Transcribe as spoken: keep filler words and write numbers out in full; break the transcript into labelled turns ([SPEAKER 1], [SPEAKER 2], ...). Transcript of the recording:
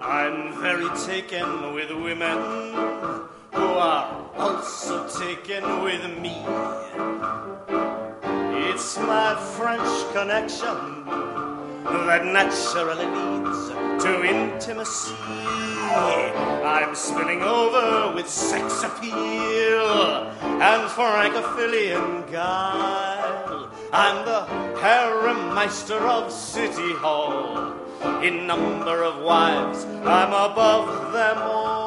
[SPEAKER 1] I'm very taken with women who are also taken with me. It's my French connection that naturally leads to intimacy. I'm spilling over with sex appeal and Francophilian guile. I'm the harem-meister of City Hall. In number of wives, I'm above them all.